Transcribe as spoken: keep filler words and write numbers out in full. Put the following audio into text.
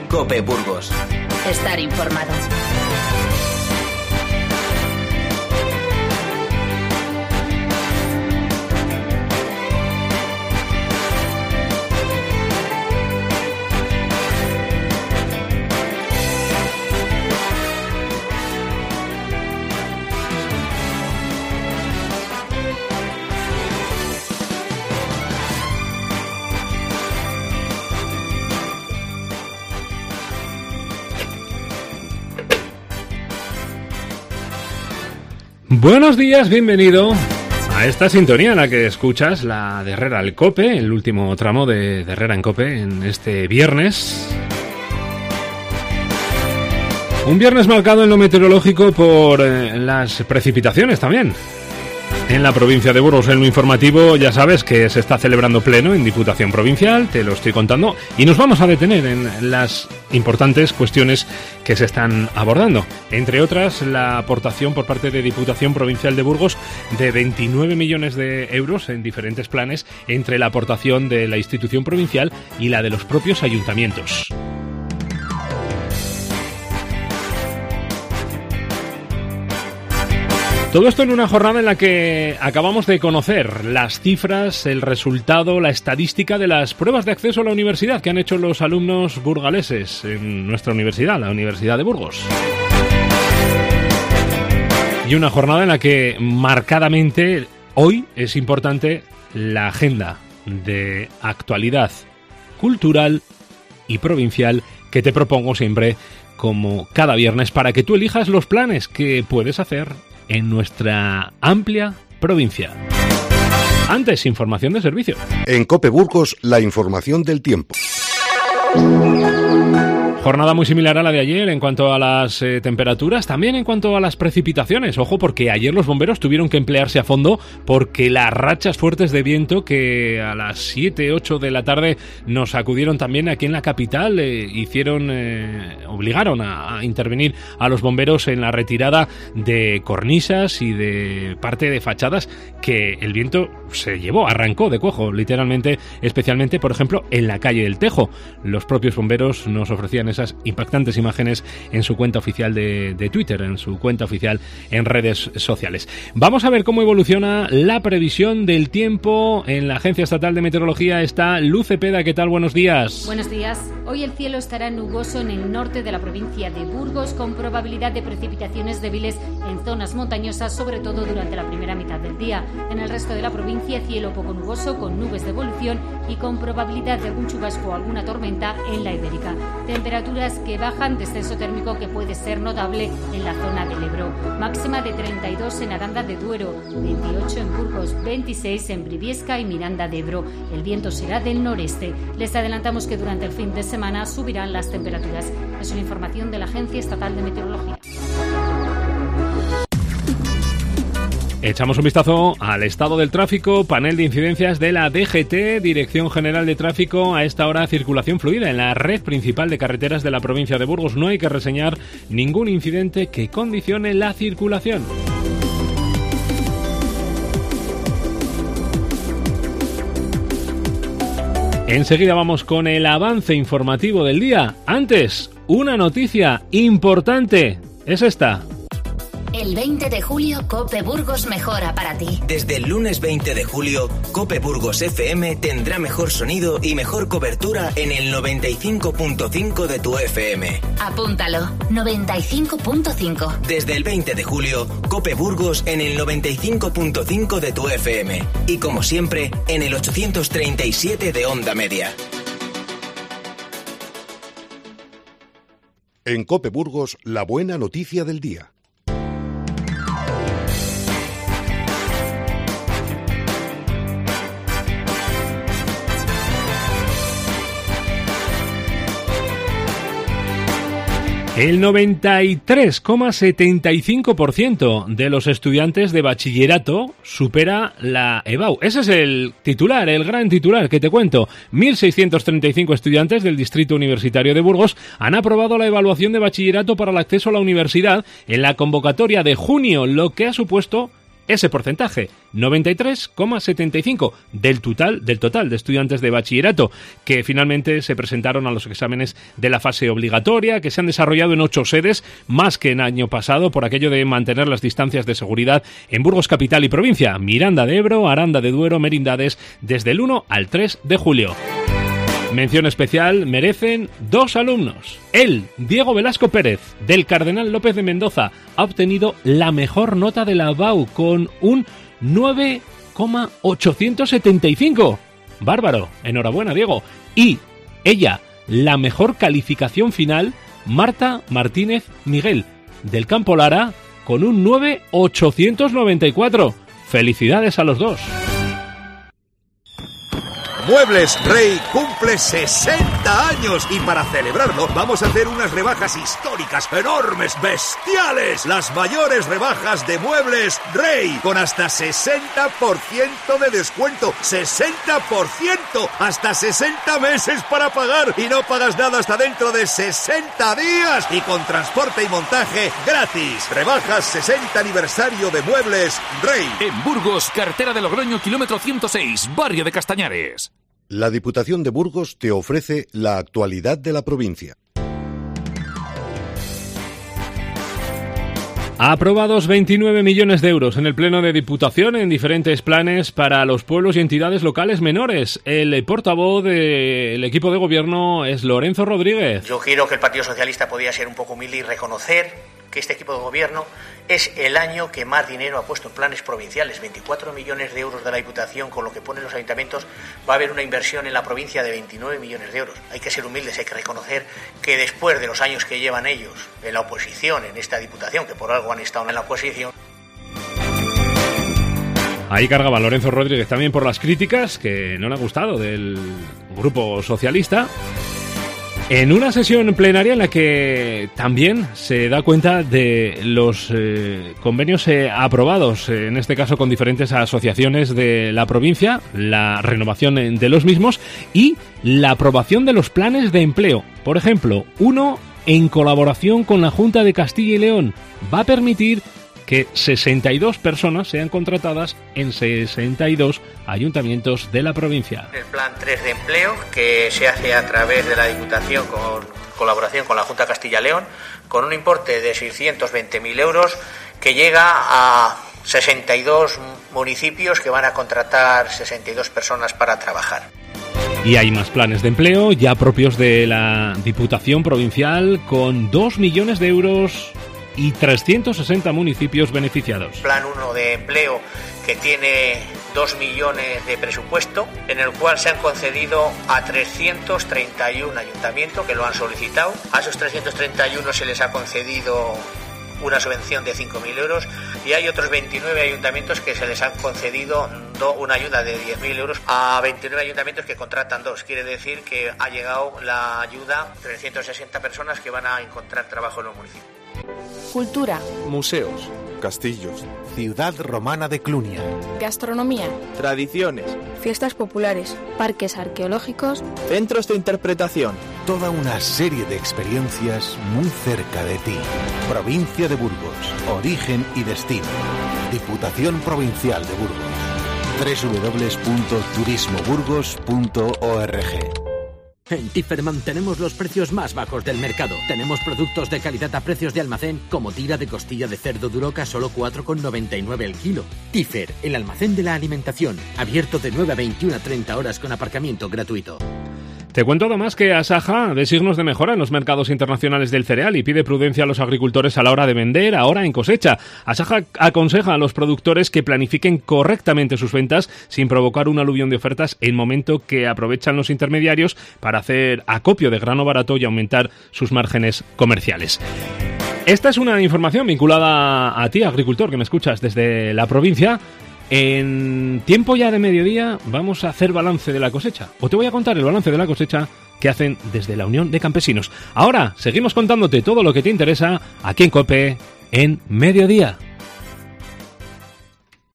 COPE Burgos. Estar informado. Buenos días, bienvenido a esta sintonía en la que escuchas la de Herrera al Cope, el último tramo de, de Herrera en Cope en este viernes. Un viernes marcado en lo meteorológico por eh, las precipitaciones también. En la provincia de Burgos, en lo informativo, ya sabes que se está celebrando pleno en Diputación Provincial, te lo estoy contando, y nos vamos a detener en las importantes cuestiones que se están abordando. Entre otras, la aportación por parte de Diputación Provincial de Burgos de veintinueve millones de euros en diferentes planes, entre la aportación de la institución provincial y la de los propios ayuntamientos. Todo esto en una jornada en la que acabamos de conocer las cifras, el resultado, la estadística de las pruebas de acceso a la universidad que han hecho los alumnos burgaleses en nuestra universidad, la Universidad de Burgos. Y una jornada en la que marcadamente hoy es importante la agenda de actualidad cultural y provincial que te propongo siempre como cada viernes para que tú elijas los planes que puedes hacer en nuestra amplia provincia. Antes, información de servicio. En COPE Burgos, la información del tiempo. Jornada muy similar a la de ayer en cuanto a las eh, temperaturas, también en cuanto a las precipitaciones. Ojo, porque ayer los bomberos tuvieron que emplearse a fondo porque las rachas fuertes de viento que a las siete, ocho de la tarde nos acudieron también aquí en la capital, eh, hicieron, eh, obligaron a, a intervenir a los bomberos en la retirada de cornisas y de parte de fachadas que el viento se llevó, arrancó de cojo, literalmente, especialmente, por ejemplo, en la calle del Tejo. Los propios bomberos nos ofrecían esas impactantes imágenes en su cuenta oficial de, de Twitter, en su cuenta oficial en redes sociales. Vamos a ver cómo evoluciona la previsión del tiempo. En la Agencia Estatal de Meteorología está Luz Cepeda. ¿Qué tal? Buenos días. Buenos días. Hoy el cielo estará nuboso en el norte de la provincia de Burgos, con probabilidad de precipitaciones débiles en zonas montañosas, sobre todo durante la primera mitad del día. En el resto de la provincia, cielo poco nuboso, con nubes de evolución y con probabilidad de algún chubasco o alguna tormenta en la Ibérica. Temperaturas que bajan, descenso térmico que puede ser notable en la zona del Ebro. Máxima de treinta y dos en Aranda de Duero, veintiocho en Burgos, veintiséis en Briviesca y Miranda de Ebro. El viento será del noreste. Les adelantamos que durante el fin de semana subirán las temperaturas. Es una información de la Agencia Estatal de Meteorología. Echamos un vistazo al estado del tráfico, panel de incidencias de la D G T, Dirección General de Tráfico. A esta hora, circulación fluida en la red principal de carreteras de la provincia de Burgos. No hay que reseñar ningún incidente que condicione la circulación. Enseguida vamos con el avance informativo del día. Antes, una noticia importante. Es esta. El veinte de julio, COPE Burgos mejora para ti. Desde el lunes veinte de julio, COPE Burgos F M tendrá mejor sonido y mejor cobertura en el noventa y cinco punto cinco de tu F M. Apúntalo, noventa y cinco punto cinco. Desde el veinte de julio, COPE Burgos en el noventa y cinco punto cinco de tu F M. Y como siempre, en el ochocientos treinta y siete de Onda Media. En COPE Burgos, la buena noticia del día. El noventa y tres coma setenta y cinco por ciento de los estudiantes de bachillerato supera la EBAU. Ese es el titular, el gran titular que te cuento. mil seiscientos treinta y cinco estudiantes del Distrito Universitario de Burgos han aprobado la evaluación de bachillerato para el acceso a la universidad en la convocatoria de junio, lo que ha supuesto ese porcentaje, noventa y tres coma setenta y cinco del total, del total de estudiantes de bachillerato que finalmente se presentaron a los exámenes de la fase obligatoria, que se han desarrollado en ocho sedes, más que en año pasado, por aquello de mantener las distancias de seguridad en Burgos capital y provincia, Miranda de Ebro, Aranda de Duero, Merindades, desde el uno al tres de julio. Mención especial merecen dos alumnos. Él, Diego Velasco Pérez, del Cardenal López de Mendoza, ha obtenido la mejor nota de la B A U con un nueve coma ochocientos setenta y cinco. Bárbaro, enhorabuena, Diego. Y ella, la mejor calificación final, Marta Martínez Miguel, del Campo Lara, con un nueve coma ochocientos noventa y cuatro. Felicidades a los dos. Muebles Rey cumple sesenta años y para celebrarlo vamos a hacer unas rebajas históricas, enormes, bestiales. Las mayores rebajas de Muebles Rey con hasta sesenta por ciento de descuento. sesenta por ciento, hasta sesenta meses para pagar y no pagas nada hasta dentro de sesenta días y con transporte y montaje gratis. Rebajas sesenta aniversario de Muebles Rey. En Burgos, carretera de Logroño, kilómetro ciento seis, barrio de Castañares. La Diputación de Burgos te ofrece la actualidad de la provincia. Aprobados veintinueve millones de euros en el Pleno de Diputación en diferentes planes para los pueblos y entidades locales menores. El portavoz del equipo de gobierno es Lorenzo Rodríguez. Yo creo que el Partido Socialista podía ser un poco humilde y reconocer que este equipo de gobierno es el año que más dinero ha puesto en planes provinciales, veinticuatro millones de euros de la Diputación, con lo que ponen los ayuntamientos, va a haber una inversión en la provincia de veintinueve millones de euros. Hay que ser humildes, hay que reconocer que después de los años que llevan ellos en la oposición, en esta Diputación, que por algo han estado en la oposición. Ahí cargaba Lorenzo Rodríguez también por las críticas que no le han gustado del Grupo Socialista. En una sesión plenaria en la que también se da cuenta de los eh, convenios eh, aprobados, eh, en este caso con diferentes asociaciones de la provincia, la renovación de los mismos y la aprobación de los planes de empleo. Por ejemplo, uno en colaboración con la Junta de Castilla y León va a permitir que sesenta y dos personas sean contratadas en sesenta y dos ayuntamientos de la provincia. El plan tres de empleo, que se hace a través de la Diputación con colaboración con la Junta de Castilla y León, con un importe de seiscientos veinte mil euros, que llega a sesenta y dos municipios que van a contratar sesenta y dos personas para trabajar. Y hay más planes de empleo ya propios de la Diputación Provincial con dos millones de euros y trescientos sesenta municipios beneficiados. Plan uno de empleo que tiene dos millones de presupuesto, en el cual se han concedido a trescientos treinta y uno ayuntamientos que lo han solicitado. A esos trescientos treinta y uno se les ha concedido una subvención de cinco mil euros y hay otros veintinueve ayuntamientos que se les han concedido do, una ayuda de diez mil euros a veintinueve ayuntamientos que contratan dos. Quiere decir que ha llegado la ayuda a trescientas sesenta personas que van a encontrar trabajo en los municipios. Cultura. Museos. Castillos. Ciudad romana de Clunia. Gastronomía. Tradiciones. Fiestas populares. Parques arqueológicos. Centros de interpretación. Toda una serie de experiencias muy cerca de ti. Provincia de Burgos. Origen y destino. Diputación Provincial de Burgos. doble u doble u doble u punto turismo burgos punto org. En Tiferman tenemos los precios más bajos del mercado. Tenemos productos de calidad a precios de almacén, como tira de costilla de cerdo duroca solo cuatro con noventa y nueve el kilo. Tifer, el almacén de la alimentación, abierto de nueve a veintiuna a treinta horas con aparcamiento gratuito. Te cuento además que Asaja ve signos de mejora en los mercados internacionales del cereal y pide prudencia a los agricultores a la hora de vender, ahora en cosecha. Asaja aconseja a los productores que planifiquen correctamente sus ventas sin provocar un aluvión de ofertas en momento que aprovechan los intermediarios para hacer acopio de grano barato y aumentar sus márgenes comerciales. Esta es una información vinculada a ti, agricultor, que me escuchas desde la provincia. En tiempo ya de mediodía vamos a hacer balance de la cosecha. O te voy a contar el balance de la cosecha que hacen desde la Unión de Campesinos. Ahora seguimos contándote todo lo que te interesa aquí en COPE en Mediodía.